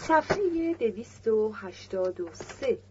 صفحه 283.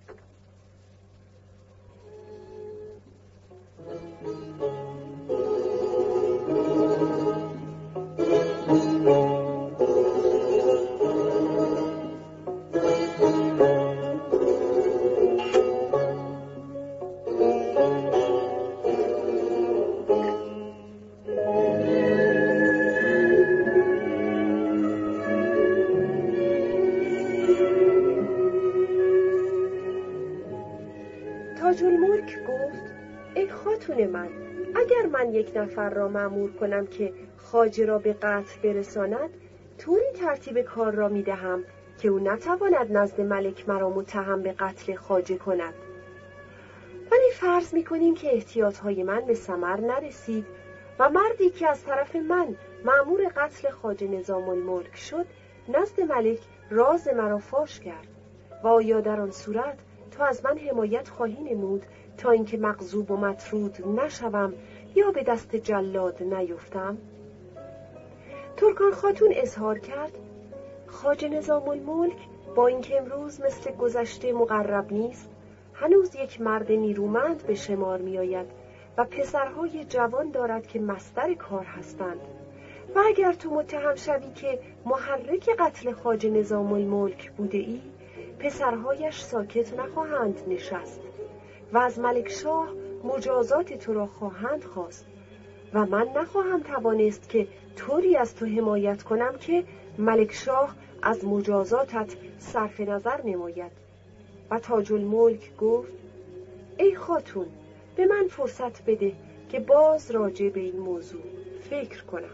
تاج الملک گفت: ای خاتون من، اگر من یک نفر را مأمور کنم که خواجه را به قتل برساند، طوری ترتیب کار را می دهم که او نتواند نزد ملک مرا متهم به قتل خواجه کند. ولی فرض می کنیم که احتیاطهای من به ثمر نرسید و مردی که از طرف من مأمور قتل خواجه نظام الملک شد نزد ملک راز مرا فاش کرد. و آیا در آن صورت تو از من حمایت خواهی نمود تا اینکه مغضوب و مطرود نشوم یا به دست جلاد نیفتم؟ ترکان خاتون اظهار کرد: خواجه نظام الملک با اینکه امروز مثل گذشته مقرب نیست، هنوز یک مرد نیرومند به شمار می آید و پسرهای جوان دارد که مصدر کار هستند. و اگر تو متهم شوی که محرک قتل خواجه نظام الملک بوده ای، پسرهایش ساکت نخواهند نشست و از ملک شاه مجازات تو را خواهند خواست و من نخواهم توانست که طوری از تو حمایت کنم که ملک شاه از مجازاتت صرف نظر نماید. و تاج الملک گفت: ای خاتون، به من فرصت بده که باز راجع به این موضوع فکر کنم.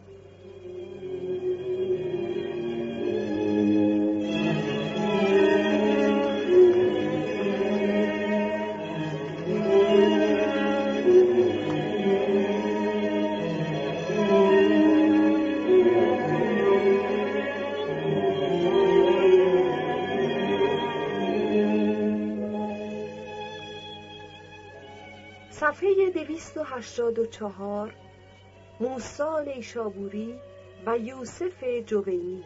صفحه 284. موسی نیشابوری و یوسف جوینی.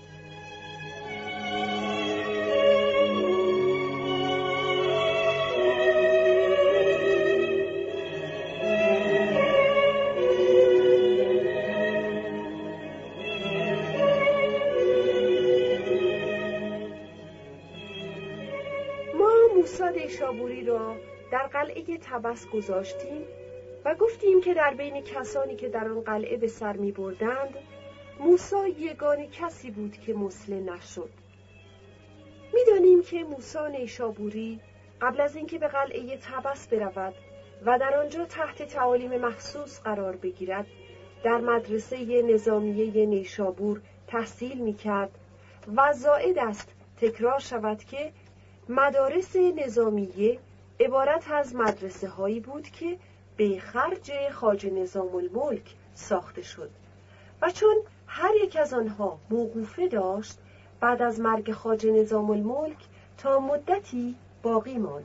ما موسی نیشابوری را در قلعه طبس گذاشتیم و گفتیم که در بین کسانی که در آن قلعه به سر می بردند، موسی یگانه کسی بود که مسلم نشد. می دانیم که موسی نیشابوری قبل از اینکه به قلعه طبس برود و در آنجا تحت تعالیم مخصوص قرار بگیرد، در مدرسه نظامیه نیشابور تحصیل می کرد و زائد است تکرار شود که مدارس نظامیه عبارت از مدرسه هایی بود که به خرج خواجه نظام الملک ساخته شد و چون هر یک از آنها موقوفه داشت، بعد از مرگ خواجه نظام الملک تا مدتی باقی ماند.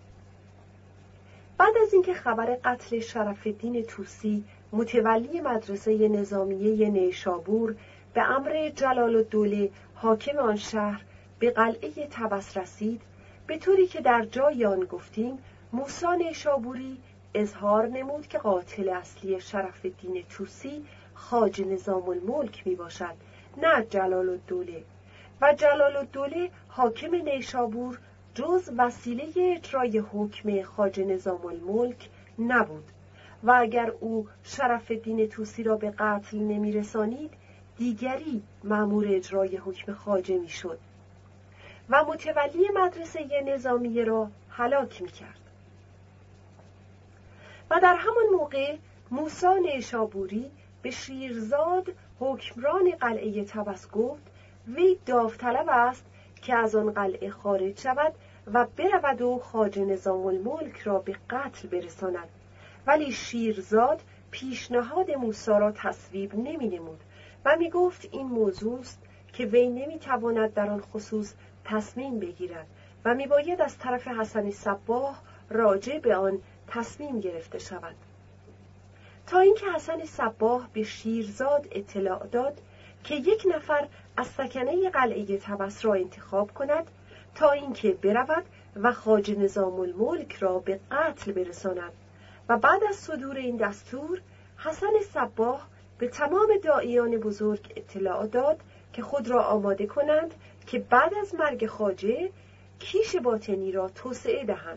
بعد از اینکه خبر قتل شرف الدین طوسی متولی مدرسه نظامیه نیشابور به امر جلال الدوله حاکم آن شهر به قلعه طبس رسید، به طوری که در جای آن گفتیم، موسی نیشابوری اظهار نمود که قاتل اصلی شرف الدین طوسی خواجه نظام الملک می باشد، نه جلال الدوله، و جلال الدوله حاکم نیشابور جز وسیله اجرای حکم خواجه نظام الملک نبود و اگر او شرف الدین طوسی را به قتل نمی رسانید، دیگری مأمور اجرای حکم خواجه می شد و متولی مدرسه نظامیه را هلاک می کرد. و در همان موقع موسی نیشابوری به شیرزاد حکمران قلعه طبس گفت وی داوطلب است که از آن قلعه خارج شود و برود و خواجه نظام الملک را به قتل برساند. ولی شیرزاد پیشنهاد موسی را تصویب نمی نمود و می گفت این موضوع است که وی نمی تواند در آن خصوص تصمیم بگیرد و می باید از طرف حسن صباح راجع به آن تصمیم گرفته شود. تا اینکه حسن صباح به شیرزاد اطلاع داد که یک نفر از سکنه قلعه طبس را انتخاب کند تا اینکه برود و خواجه نظام الملک را به قتل برساند. و بعد از صدور این دستور حسن صباح به تمام داعیان بزرگ اطلاع داد که خود را آماده کنند که بعد از مرگ خواجه کیش باطنی را توسعه دهند.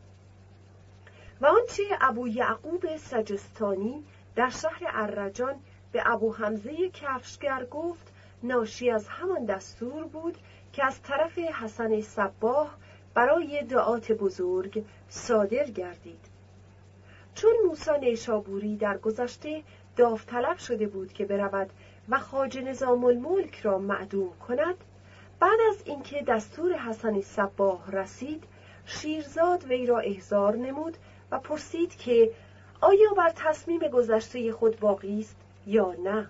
و آنچه ابو یعقوب سجستانی در شهر ارجان به ابو حمزه کفشگر گفت ناشی از همان دستور بود که از طرف حسن صباح برای دعات بزرگ صادر گردید. چون موسی نیشابوری در گذشته داوطلب شده بود که برود و خواجه نظام الملک را معدوم کند، بعد از اینکه دستور حسن صباح رسید، شیرزاد وی را احضار نمود و پرسید که آیا بر تصمیم گذشته خود باقی است یا نه؟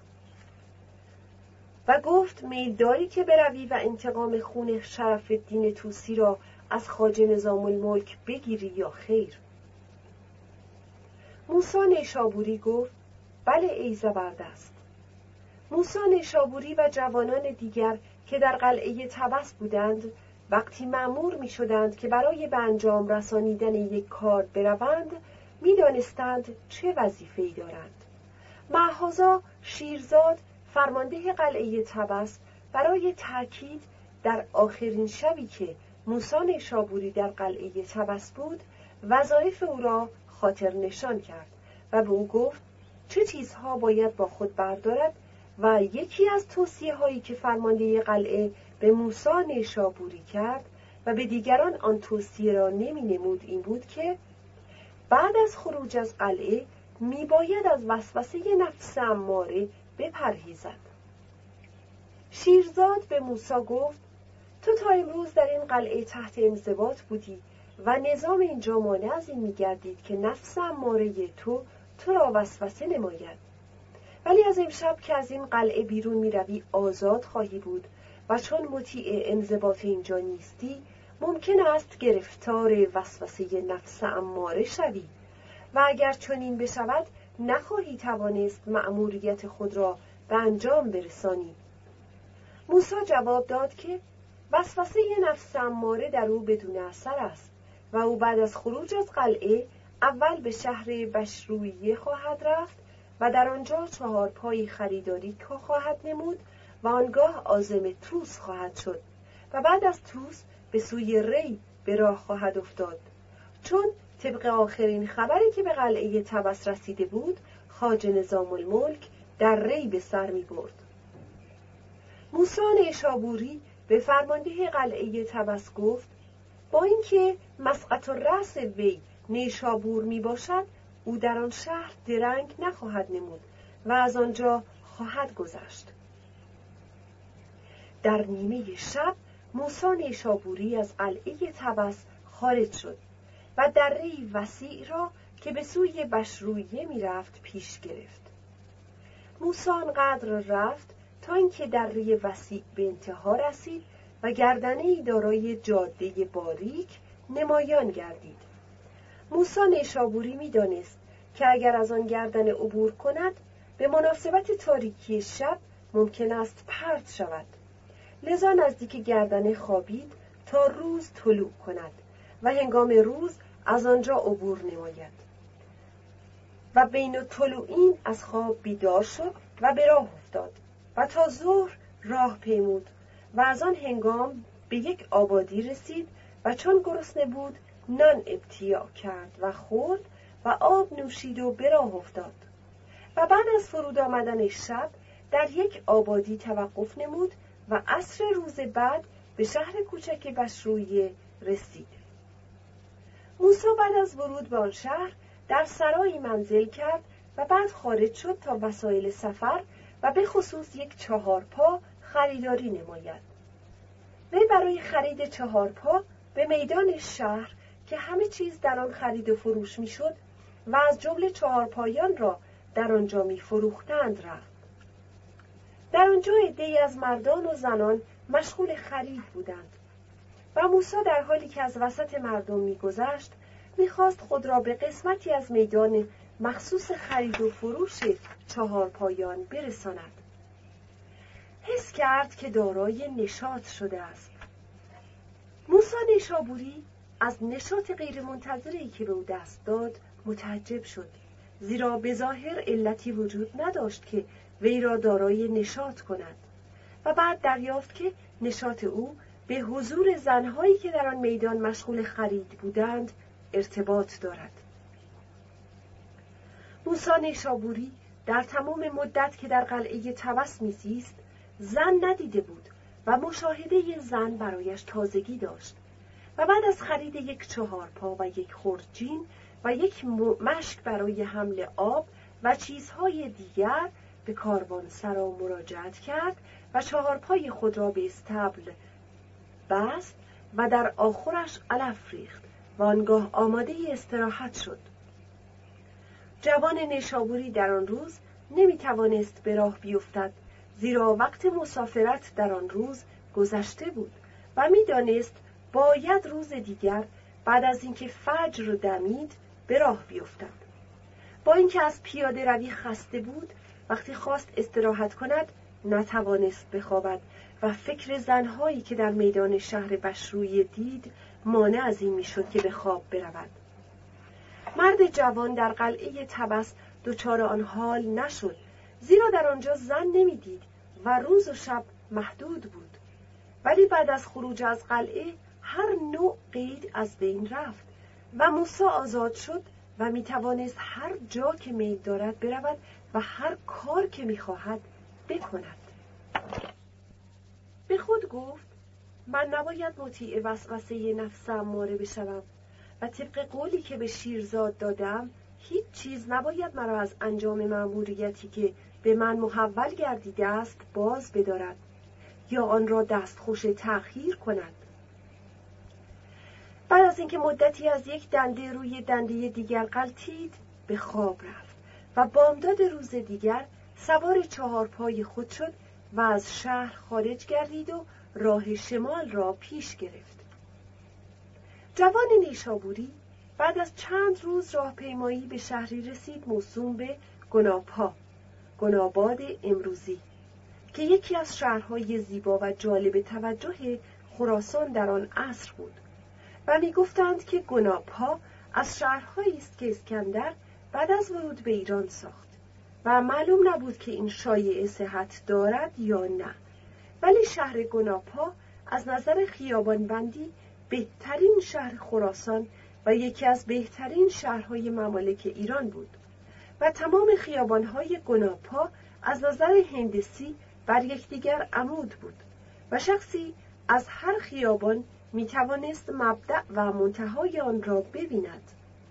و گفت میل داری که بروی و انتقام خون شرف الدین طوسی را از خواجه نظام الملک بگیری یا خیر؟ موسی نیشابوری گفت بله ای زبردست. موسی نیشابوری و جوانان دیگر که در قلعه طبس بودند وقتی مأمور می شدند که برای به انجام رسانیدن یک کار بروند می دانستند چه وظیفه‌ای دارند. معهازا شیرزاد فرمانده قلعه طبس برای تأکید در آخرین شبی که موسی نیشابوری در قلعه طبس بود وظایف او را خاطر نشان کرد و به او گفت چه چیزها باید با خود بردارد و یکی از توصیه هایی که فرمانده قلعه به موسی نیشابوری کرد و به دیگران آن توصیه را نمی نمود این بود که بعد از خروج از قلعه می باید از وسوسه نفس اماره بپرهیزد. شیرزاد به موسی گفت تو تا امروز در این قلعه تحت انضباط بودی و نظام اینجا مانع از این می گردید که نفس اماره تو را وسوسه نماید. ولی از امشب که از این قلعه بیرون می روی آزاد خواهی بود و چون مطیع انضباط اینجا نیستی ممکن است گرفتار وسوسه نفس اماره شوی و اگر چنین بشود نخواهی توانست مأموریت خود را به انجام برسانی. موسی جواب داد که وسوسه نفس اماره در او بدون اثر است و او بعد از خروج از قلعه اول به شهر بشرویه خواهد رفت و در آنجا 4 پای خریداری خواهد نمود و آنگاه عازم طوس خواهد شد و بعد از طوس به سوی ری به راه خواهد افتاد، چون طبق آخرین خبری که به قلعه طبس رسیده بود خواجه نظام الملک در ری به سر می برد. موسی نیشابوری به فرمانده قلعه طبس گفت با اینکه مسقط الرأس وی نیشابور می باشد او در آن شهر درنگ نخواهد نمود و از آنجا خواهد گذشت. در نیمه شب موسی نیشابوری از قلعه طبس خارج شد و دره‌ای وسیع را که به سوی بشرویه می رفت پیش گرفت. موسی آنقدر رفت تا اینکه دره وسیع به انتها رسید و گردنه‌ای دارای جاده باریک نمایان گردید. موسی نیشابوری می دانست که اگر از آن گردنه عبور کند به مناسبت تاریکی شب ممکن است پرت شود، لذا نزدیک گردنه خوابید تا روز طلوع کند و هنگام روز از آنجا عبور نماید و بین طلوعین از خواب بیدار شد و به راه افتاد و تا ظهر راه پیمود و از آن هنگام به یک آبادی رسید و چون گرسنه بود نان ابتیاع کرد و خورد و آب نوشید و به راه افتاد و بعد از فرود آمدن شب در یک آبادی توقف نمود و عصر روز بعد به شهر کوچک بشرویه رسید. موسی بعد از ورود به آن شهر در سرایی منزل کرد و بعد خارج شد تا وسایل سفر و به خصوص یک 4 پا خریداری نماید. وی برای خرید 4 پا به میدان شهر که همه چیز در آن خرید و فروش می شد و از جمله 4 پایان را در آنجا می فروختند رفت. در آنجا عده‌ای از مردان و زنان مشغول خرید بودند و موسی در حالی که از وسط مردم می‌گذشت می‌خواست خود را به قسمتی از میدان مخصوص خرید و فروش 4 پایان برساند. حس کرد که دارای نشاط شده است. موسی نیشابوری از نشاط غیرمنتظره‌ای که به او دست داد متعجب شد، زیرا به ظاهر علتی وجود نداشت که وی را دارای نشاط کند و بعد دریافت که نشاط او به حضور زنهایی که در آن میدان مشغول خرید بودند ارتباط دارد. موسی نیشابوری در تمام مدت که در قلعه طبس میزیست زن ندیده بود و مشاهده زن برایش تازگی داشت و بعد از خرید یک 4 پا و یک خردجین و یک مشک برای حمل آب و چیزهای دیگر به کاروانسرا مراجعت کرد و 4 پای خود را به استبل بست و در آخرش علف ریخت و آنگاه آماده استراحت شد. جوان نیشابوری در آن روز نمیتوانست به راه بیفتد، زیرا وقت مسافرت در آن روز گذشته بود و میدانست باید روز دیگر بعد از اینکه فجر دمید به راه بیفتد. با اینکه از پیاده روی خسته بود، وقتی خواست استراحت کند نتوانست بخوابد و فکر زنهایی که در میدان شهر بشرویه دید مانع از این میشد که به خواب برود. مرد جوان در قلعه طبس دچار آن حال نشد، زیرا در آنجا زن نمیدید و روز و شب محدود بود. ولی بعد از خروج از قلعه هر نوع قید از بین رفت و موسی آزاد شد و میتوانست هر جا که میل دارد برود و هر کار که میخواهد بکند. به خود گفت من نباید مطیع وسوسه نفس اماره بشوم و طبق قولی که به شیرزاد دادم هیچ چیز نباید مرا از انجام مأموریتی که به من محول گردیده است باز بدارد یا آن را دستخوش تأخیر کند. بعد از اینکه مدتی از یک دنده روی دنده دیگر غلتید به خواب رفت و بامداد روز دیگر سوار 4 پای خود شد و از شهر خارج گردید و راه شمال را پیش گرفت. جوان نیشابوری بعد از چند روز راهپیمایی به شهری رسید موسوم به گناباد امروزی که یکی از شهرهای زیبا و جالب توجه خراسان در آن عصر بود و می گفتند که گنابها از شهرهایی است که اسکندر بعد از ورود به ایران ساخت و معلوم نبود که این شایعه صحت دارد یا نه، ولی شهر گنابها از نظر خیابانبندی بهترین شهر خراسان و یکی از بهترین شهرهای ممالک ایران بود و تمام خیابانهای گنابها از نظر هندسی بر یکدیگر عمود بود و شخصی از هر خیابان می توانست مبدأ و منتهای آن را ببیند.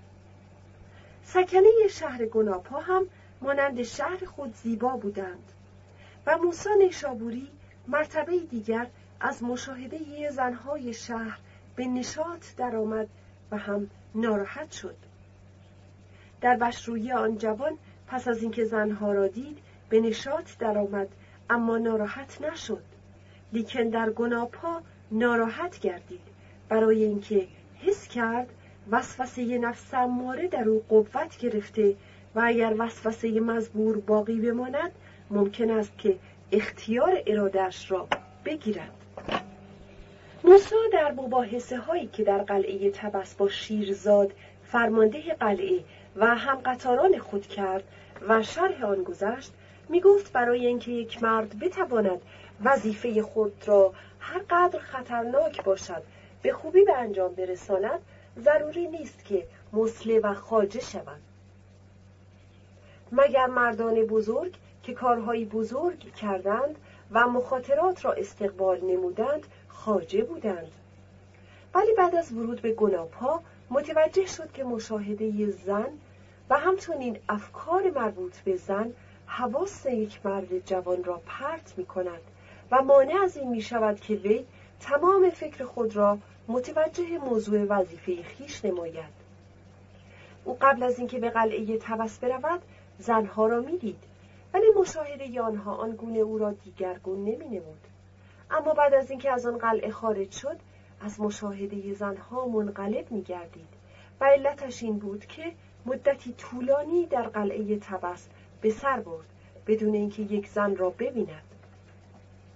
سکنه شهر گنابها هم مانند شهر خود زیبا بودند و موسی نیشابوری مرتبه دیگر از مشاهده زنهای شهر به نشاط درآمد و هم ناراحت شد. در بشرویه آن جوان پس از اینکه زنها را دید به نشاط درآمد اما ناراحت نشد، لیکن در گنابها ناراحت گردید، برای اینکه حس کرد وسوسه نفس اماره در او قوت گرفته و اگر وسوسه مزبور باقی بماند ممکن است که اختیار اراده‌اش را بگیرد. موسی در مباحثه هایی که در قلعه طبس با شیرزاد فرمانده قلعه و همقطاران خود کرد و شرح آن گذشت، می گفت برای اینکه یک مرد بتواند وظیفه خود را هر قدر خطرناک باشد به خوبی به انجام برساند ضروری نیست که مسلح و خواجه شود، مگر مردان بزرگ که کارهای بزرگ کردند و مخاطرات را استقبال نمودند خواجه بودند. ولی بعد از ورود به گنابها متوجه شد که مشاهده زن و همچنین افکار مربوط به زن حواس یک مرد جوان را پرت می کند و مانع از این می شود که وی تمام فکر خود را متوجه موضوع وظیفه خویش نماید. او قبل از اینکه به قلعه طبس برود زنها را می دید، ولی مشاهده آنها آنگونه او را دیگرگون نمی نمود. اما بعد از اینکه از آن قلعه خارج شد از مشاهده زنها منقلب می گردید و علتش این بود که مدتی طولانی در قلعه طبس به سر برد بدون اینکه یک زن را ببیند.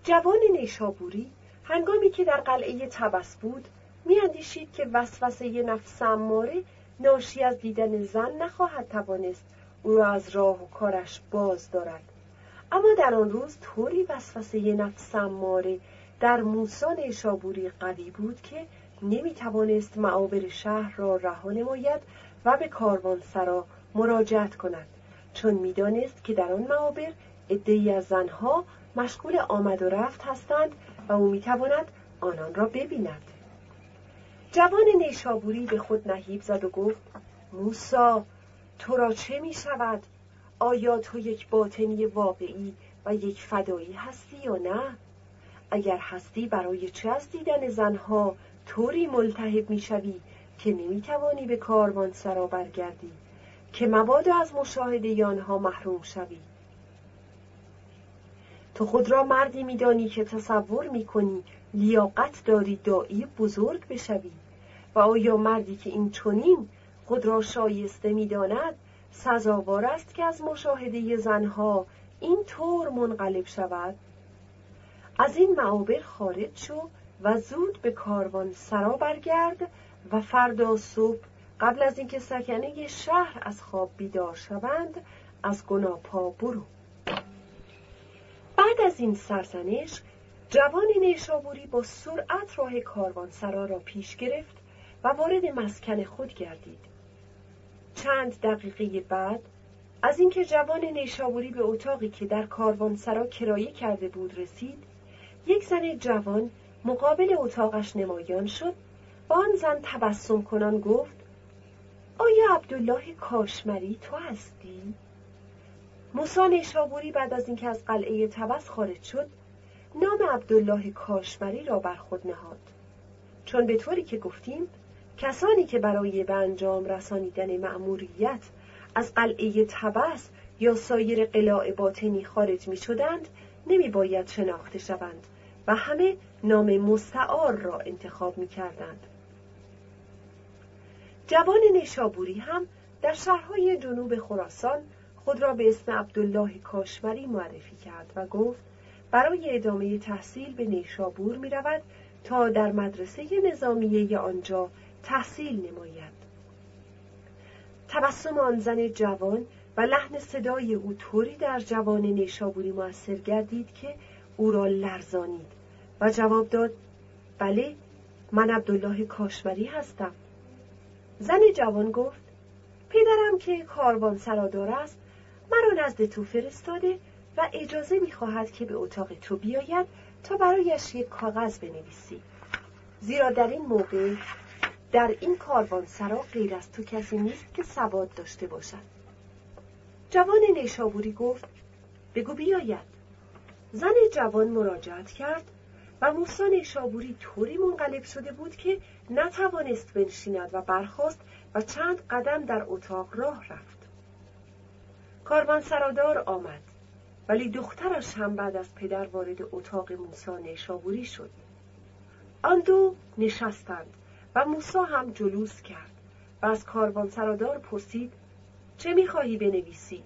جوان نیشابوری هنگامی که در قلعه طبس بود می‌اندیشید که وسوسه نفس اماره ناشی از دیدن زن نخواهد توانست او را از راه و کارش باز دارد. اما در آن روز طوری وسوسه نفس اماره در موسی نیشابوری قوی بود که نمی‌توانست معابر شهر را رها نماید و به کاروانسرا مراجعت کند، چون می‌دانست که در آن معابر عده‌ای از زنها مشغول آمد و رفت هستند و او می‌تواند آنان را ببیند. جوان نیشابوری به خود نهیب زد و گفت: موسی، تو را چه می‌شود؟ آیا تو یک باطنی واقعی و یک فدایی هستی یا نه؟ اگر هستی برای چه از دیدن زنها طوری ملتهب می‌شوی که نمی‌توانی به کاروانسرا برگردی که مبادا از مشاهده آنها محروم شوی؟ تو خود را مردی می‌دانی که تصور می‌کنی لیاقت داری داعی بزرگ بشوی و آیا مردی که این چنین خود را شایسته می‌داند سزاوار است که از مشاهده زنها این طور منقلب شود؟ از این معابر خارج شو و زود به کاروان سرا برگرد و فردا صبح قبل از اینکه سکنه شهر از خواب بیدار شوند از گناه پا برو. بعد از این سرزنش جوان نیشابوری با سرعت راه کاروانسرا را پیش گرفت و وارد مسکن خود گردید. چند دقیقه بعد از اینکه جوان نیشابوری به اتاقی که در کاروانسرا کرایه کرده بود رسید، یک زن جوان مقابل اتاقش نمایان شد و آن زن تبسم کنان گفت: آیا عبدالله کاشمری تو هستی؟ موسی نیشابوری بعد از اینکه از قلعه طبس خارج شد نام عبدالله کاشمری را بر خود نهاد، چون به طوری که گفتیم کسانی که برای به انجام رسانیدن مأموریت از قلعه طبس یا سایر قلاع باطنی خارج می شدند نمی باید شناخته شوند و همه نام مستعار را انتخاب می کردند. جوان نیشابوری هم در شهرهای جنوب خراسان خود را به اسم عبدالله کاشمری معرفی کرد و گفت برای ادامه تحصیل به نیشابور می رود تا در مدرسه نظامیه آنجا تحصیل نماید. تبسم آن زن جوان و لحن صدای او طوری در جوان نیشابوری مؤثر گردید که او را لرزانید و جواب داد: بله، من عبدالله کاشمری هستم. زن جوان گفت: پدرم که کاروانسرادار است مرا نزد تو فرستاده و اجازه می‌خواهد که به اتاق تو بیاید تا برایش یک کاغذ بنویسی، زیرا در این موقع در این کاروانسرا غیر از تو کسی نیست که سواد داشته باشد. جوان نیشابوری گفت: بگو بیاید. زن جوان مراجعت کرد و موسی نیشابوری طوری منقلب شده بود که نتوانست بنشیند و برخاست و چند قدم در اتاق راه رفت. کاروانسرادار آمد، ولی دخترش هم بعد از پدر وارد اتاق موسی نیشابوری شد. آن دو نشستند و موسی هم جلوس کرد و از کاروانسرادار پرسید: چه می‌خواهی بنویسی؟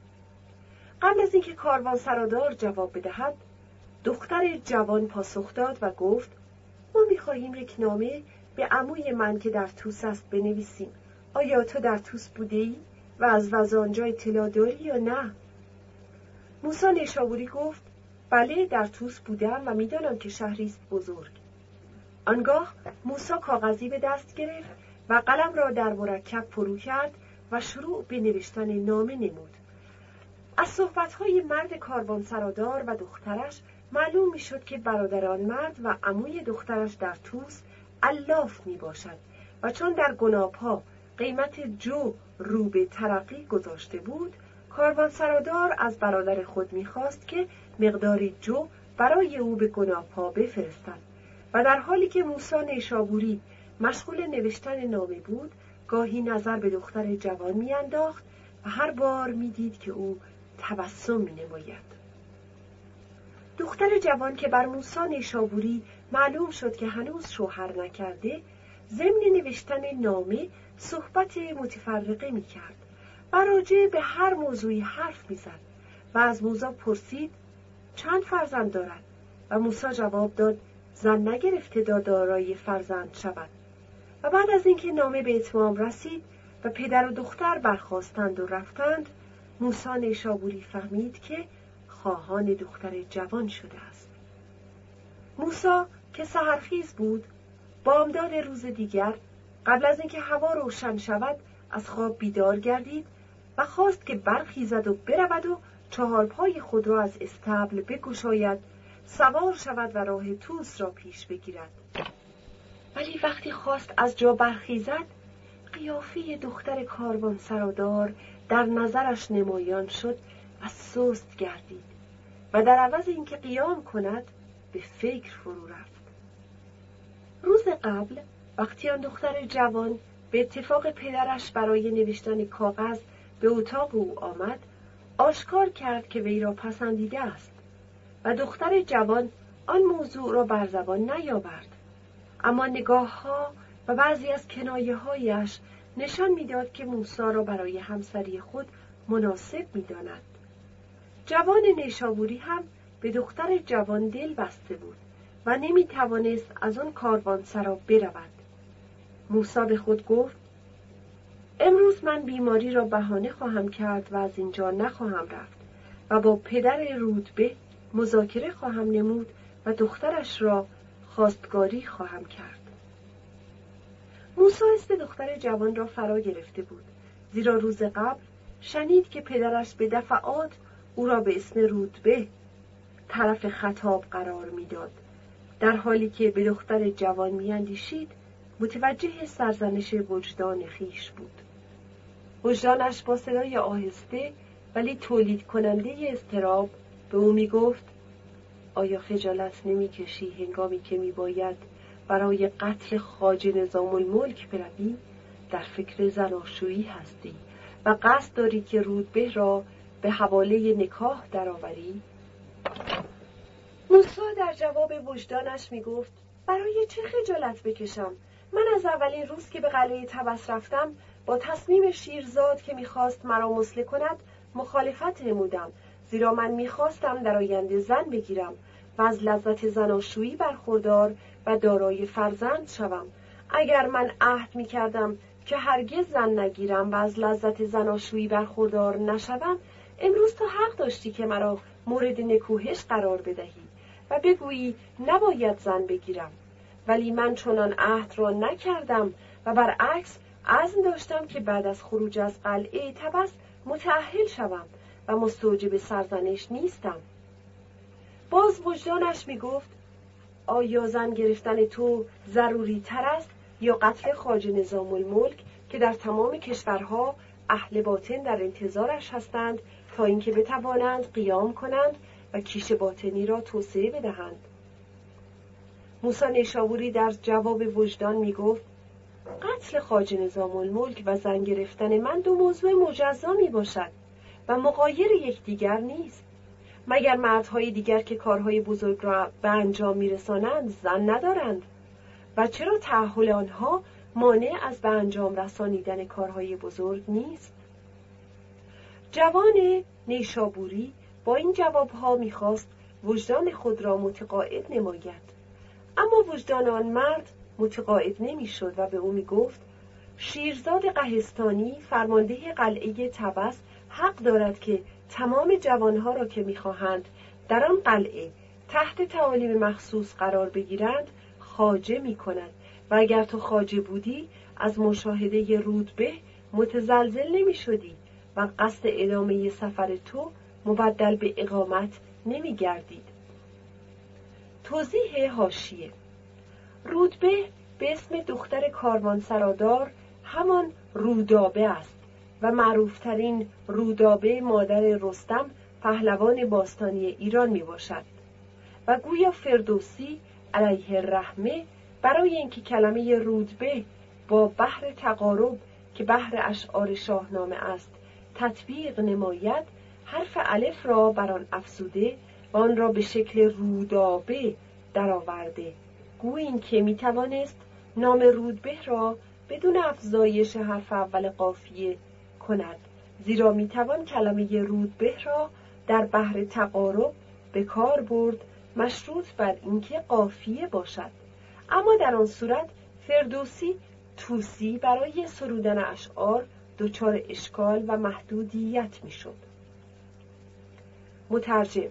قبل از اینکه کاروانسرادار جواب بدهد دختر جوان پاسخ داد و گفت: ما می‌خواهیم یک نامه به عموی من که در توس است بنویسیم. آیا تو در توس بوده‌ای و از وضع آنجا اطلاع داری یا نه؟ موسی نیشابوری گفت: بله، در توس بودم و می‌دانم که شهری است بزرگ. آنگاه موسی کاغذی به دست گرفت و قلم را در مرکب فرو کرد و شروع به نوشتن نامه نمود. از صحبت‌های مرد کاروانسرادار و دخترش معلوم می‌شد که برادر آن مرد و عموی دخترش در توس الاف می‌باشد و چون در گناپا قیمت جو رو به ترقی گذاشته بود، کاروانسرادار از برادر خود می‌خواست که مقداری جو برای او به گناپا بفرستد و در حالی که موسی نیشابوری مشغول نوشتن نامه بود گاهی نظر به دختر جوان می‌انداخت و هر بار می‌دید که او تبسم می‌نماید. دختر جوان که بر موسی نیشابوری معلوم شد که هنوز شوهر نکرده، ضمن نوشتن نامه صحبت متفرقه می‌کرد و راجع به هر موضوعی حرف می‌زد و از موسی پرسید: چند فرزند دارد؟ و موسی جواب داد زن نگرفته تا دارای فرزند شود. و بعد از اینکه نامه به اتمام رسید و پدر و دختر برخاستند و رفتند، موسی نیشابوری فهمید که خواهان دختر جوان شده است. موسی که سحرخیز بود، بامداد روز دیگر قبل از اینکه هوا روشن شود از خواب بیدار گردید و خواست که برخیزد و برود و چهارپای خود را از استبل بگشاید، سوار شود و راه طوس را پیش بگیرد. ولی وقتی خواست از جا برخیزد، قیافه دختر کاروان سرادار در نظرش نمایان شد و سست گردید و در عوض اینکه قیام کند به فکر فرو رفت. روز قبل وقتی آن دختر جوان به اتفاق پدرش برای نوشتن کاغذ به اتاق او آمد، آشکار کرد که وی را پسندیده است و دختر جوان آن موضوع را بر زبان نیاورد، اما نگاه‌ها و بعضی از کنایه‌هایش نشان می‌داد که موسی را برای همسری خود مناسب می‌داند. جوان نیشابوری هم به دختر جوان دل بسته بود و نمی‌توانست از آن کاروانسرا برود. موسی به خود گفت امروز من بیماری را بهانه خواهم کرد و از اینجا نخواهم رفت و با پدر رودبه مذاکره خواهم نمود و دخترش را خواستگاری خواهم کرد. موسی اسم دختر جوان را فرا گرفته بود، زیرا روز قبل شنید که پدرش به دفعات او را به اسم رودبه طرف خطاب قرار میداد. در حالی که به دختر جوان میاندیشید، متوجه سرزنش وجدان خیش بود. وجدانش با صدای آهسته ولی تولید کننده اضطراب به او میگفت آیا خجالت نمیکشی هنگامی که میباید برای قتل خواجه نظام الملک بروی؟ در فکر زناشویی هستی و قصد داری که رودبه را به حواله نکاح درآوری؟ موسی در جواب وجدانش میگفت برای چه خجالت بکشم؟ من از اولین روز که به قلعه طبس رفتم با تصمیم شیرزاد که میخواست مرا مسله کند مخالفت نمودم، زیرا من میخواستم در آینده زن بگیرم و از لذت زناشویی برخوردار و دارای فرزند شوم. اگر من عهد میکردم که هرگز زن نگیرم و از لذت زناشویی برخوردار نشوم، امروز تو حق داشتی که مرا مورد نکوهش قرار بدهی و بگویی نباید زن بگیرم. ولی من چنان عهد را نکردم و برعکس عزم داشتم که بعد از خروج از قلعه طبس متأهل شوم و مستوجب سرزنش نیستم. باز وجدانش میگفت آیا زن گرفتن تو ضروری تر است یا قتل خواجه نظام الملک که در تمام کشورها اهل باطن در انتظارش هستند تا اینکه بتوانند قیام کنند و کیش باطنی را توسعه بدهند؟ موسی نیشابوری در جواب وجدان میگفت قتل خواجه نظام الملک و زن گرفتن من دو موضوع مجزا می باشد و مغایر یکدیگر نیست. مگر مردهای دیگر که کارهای بزرگ را به انجام میرسانند زن ندارند؟ و چرا تأهل آنها مانع از به انجام رسانیدن کارهای بزرگ نیست؟ جوان نیشابوری با این جوابها میخواست وجدان خود را متقاعد نماید، اما وجدان آن مرد متقاعد نمیشد و به او میگفت شیرزاد قهستانی فرمانده قلعه طبس حق دارد که تمام جوانها را که میخواهند در آن قلعه تحت تعالیم مخصوص قرار بگیرند خواجه میکند و اگر تو خواجه بودی از مشاهده رودبه متزلزل نمیشدی و قصد ادامه سفر تو مبدل به اقامت نمیگردید. توضیح حاشیه: رودبه به اسم دختر کاروانسرادار همان رودابه است و معروفترین رودابه مادر رستم پهلوان باستانی ایران می باشد و گویا فردوسی علیه الرحمه برای اینکه کلمه رودبه با بحر تقارب که بحر اشعار شاهنامه است تطبیق نماید، حرف الف را بر آن افزوده و آن را به شکل رودابه درآورده، گویا این که می توانست نام رودبه را بدون افزایش حرف اول قافیه کند، زیرا می توان کلمه رودبه را در بحر تقارب به کار برد مشروط بر اینکه قافیه باشد، اما در آن صورت فردوسی توسی برای سرودن اشعار دچار اشکال و محدودیت میشد. مترجم: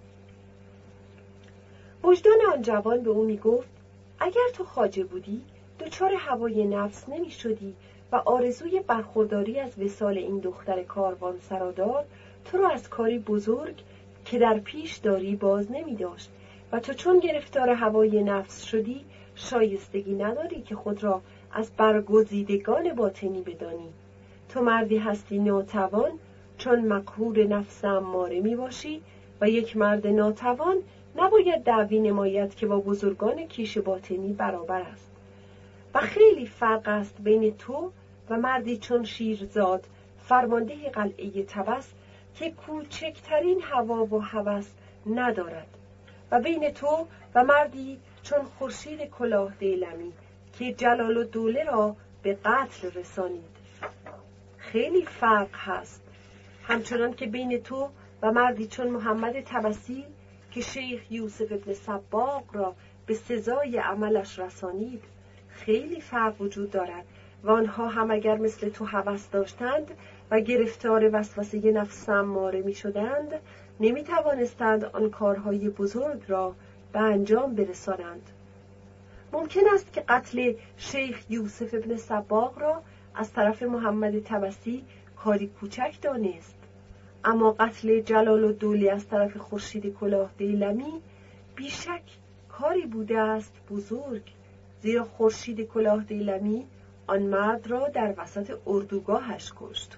وجدان آن جوان به او میگفت اگر تو خواجه بودی دچار هوای نفس نمی شدی و آرزوی برخورداری از وصال این دختر کاروان سرادار تو را از کاری بزرگ که در پیش داری باز نمی داشت و تو چون گرفتار هوای نفس شدی شایستگی نداری که خود را از برگزیدگان باطنی بدانی. تو مردی هستی ناتوان چون مقهور نفس اماره می باشی و یک مرد ناتوان نباید دعوی نماید که با بزرگان کیش باطنی برابر است و خیلی فرق است بین تو و مردی چون شیرزاد فرمانده قلعه طبس که کوچکترین هوا و هوس ندارد و بین تو و مردی چون خورشید کلاه دیلمی که جلال الدوله را به قتل رسانید. خیلی فرق هست، همچنان که بین تو و مردی چون محمد طبسی که شیخ یوسف ابن سباق را به سزای عملش رسانید خیلی فرق وجود دارد و آنها هم اگر مثل تو هوس داشتند و گرفتار وسوسه نفس اماره می شدند نمی توانستند آن کارهای بزرگ را به انجام برسانند. ممکن است که قتل شیخ یوسف ابن سباق را از طرف محمد طبسی کاری کوچک دانست، اما قتل جلال الدوله از طرف خورشید کلاه دیلمی بیشک کاری بوده است بزرگ، زیرا خورشید کلاه دیلمی آن مرد را در وسط اردوگاهش کشت.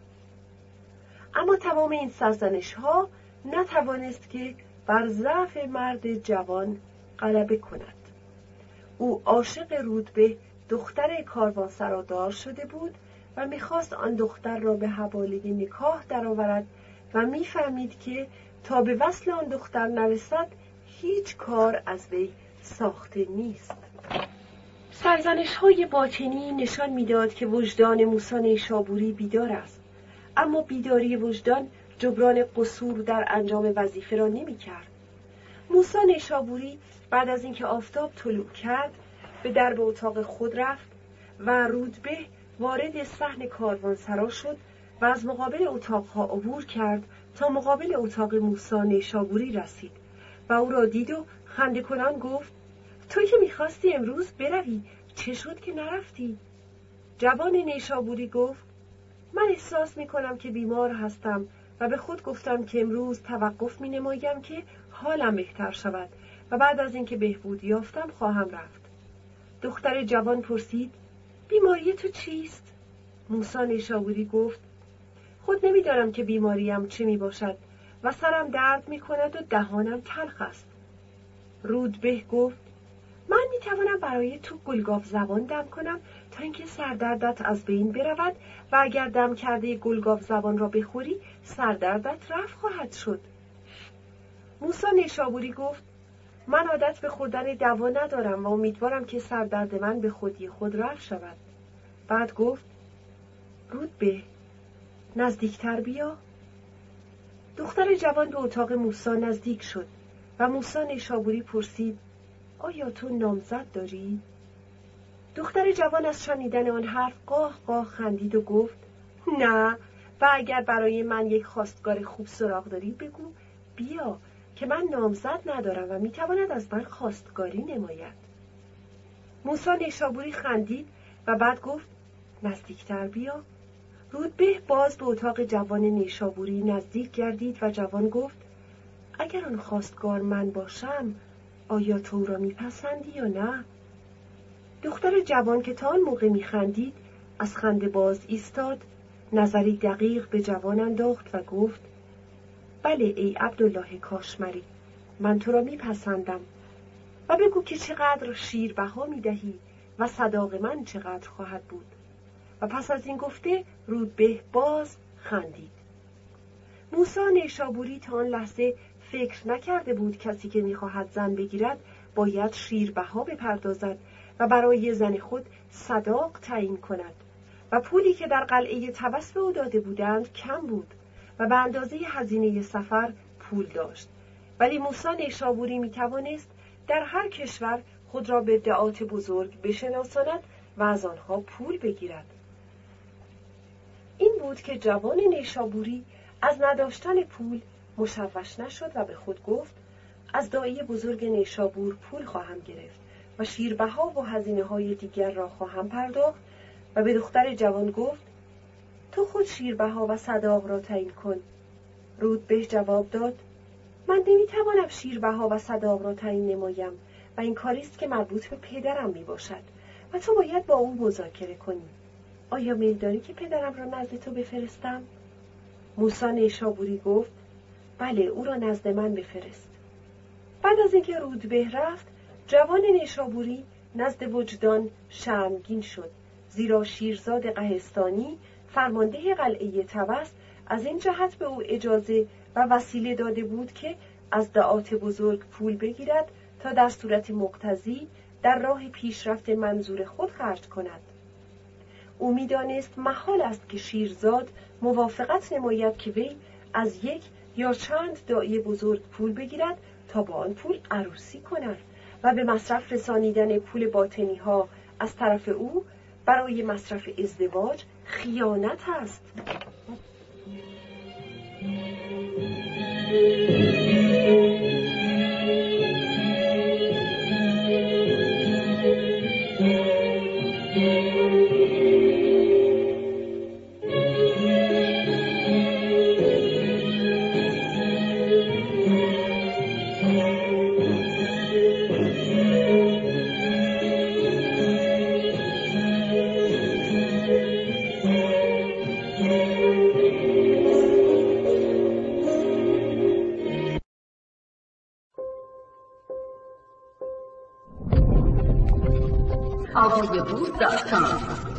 اما تمام این سرزنش‌ها نتوانست که بر ضعف مرد جوان غلبه کند. او عاشق رودبه دختر کاروانسرادار شده بود و می‌خواست آن دختر را به حواله نکاح درآورد و می‌فهمید که تا به وصل آن دختر نرسد هیچ کار از وی ساخته نیست. سرزنش‌های باطنی نشان می‌داد که وجدان موسی نیشابوری بیدار است، اما بیداری وجدان جبران قصور در انجام وظیفه را نمی‌کرد. موسی نیشابوری بعد از اینکه آفتاب طلوع کرد به درب اتاق خود رفت و رودبه وارد صحن کاروانسرا شد و از مقابل اتاقها عبور کرد تا مقابل اتاق موسی نیشابوری رسید و او را دید و خنده کنان گفت تو که می‌خواستی امروز بروی چه شد که نرفتی؟ جوان نیشابوری گفت من احساس می‌کنم که بیمار هستم و به خود گفتم که امروز توقف می‌نمایم که حالم بهتر شود و بعد از اینکه بهبود یافتم خواهم رفت. دختر جوان پرسید بیماری تو چیست؟ موسی نیشابوری گفت خود نمی‌دانم که بیماریم چه میباشد و سرم درد می‌کند و دهانم تلخ است. رودبه گفت من می‌توانم برای تو گلگاو زبان دم کنم تا اینکه سردردت از بین برود و اگر دم کرده گلگاو زبان را بخوری سردردت رفع خواهد شد. موسی نیشابوری گفت من عادت به خوردن دوا ندارم و امیدوارم که سردرد من به خودی خود رفع شود. بعد گفت رودبه نزدیکتر بیا. دختر جوان به اتاق موسی نزدیک شد و موسی نیشابوری پرسید آیا تو نامزد داری؟ دختر جوان از شنیدن آن حرف قاه قاه خندید و گفت نه، و اگر برای من یک خواستگار خوب سراغ داری بگو بیا که من نامزد ندارم و میتواند از من خواستگاری نماید. موسی نیشابوری خندید و بعد گفت نزدیکتر بیا. رودبه باز به اتاق جوان نیشابوری نزدیک گردید و جوان گفت اگر آن خواستگار من باشم آیا تو را میپسندی یا نه؟ دختر جوان که تا آن موقع میخندید از خنده باز ایستاد، نظری دقیق به جوان انداخت و گفت بله ای عبدالله کاشمری، من تو را میپسندم و بگو که چقدر شیربها میدهی و صداق من چقدر خواهد بود. و پس از این گفته رودبه باز خندید. موسی نیشابوری تا آن لحظه فکر نکرده بود کسی که میخواهد زن بگیرد باید شیربها بپردازد و برای زن خود صداق تعیین کند و پولی که در قلعه طبس به او داده بودند کم بود و به اندازه هزینه سفر پول داشت ولی موسی نیشابوری میتوانست در هر کشور خود را به دعات بزرگ بشناساند و از آنها پول بگیرد. این بود که جوان نیشابوری از نداشتن پول مشوش نشد و به خود گفت از داعی بزرگ نیشابور پول خواهم گرفت و شیربها و هزینه‌های دیگر را خواهم پرداخت و به دختر جوان گفت تو خود شیربها و صداق را تعیین کن. رودبه جواب داد من نمیتوانم شیربها و صداق را تعیین نمایم و این کاری است که مربوط به پدرم میباشد و تو باید با او مذاکره کنی. آیا میل داری که پدرم را نزد تو بفرستم؟ موسی نیشابوری گفت بله، او را نزد من بفرست. بعد از اینکه رودبه رفت، جوان نیشابوری نزد وجدان شرمگین شد، زیرا شیرزاد قهستانی فرمانده قلعه طوس از این جهت به او اجازه و وسیله داده بود که از دعات بزرگ پول بگیرد تا در صورت مقتضی در راه پیشرفت منظور خود خرج کند. او می‌دانست محال است که شیرزاد موافقت نماید که وی از یک یا چند داعی بزرگ پول بگیرد تا با آن پول عروسی کند و به مصرف رسانیدن پول باطنی ها از طرف او برای مصرف ازدواج خیانت است. audiobook.com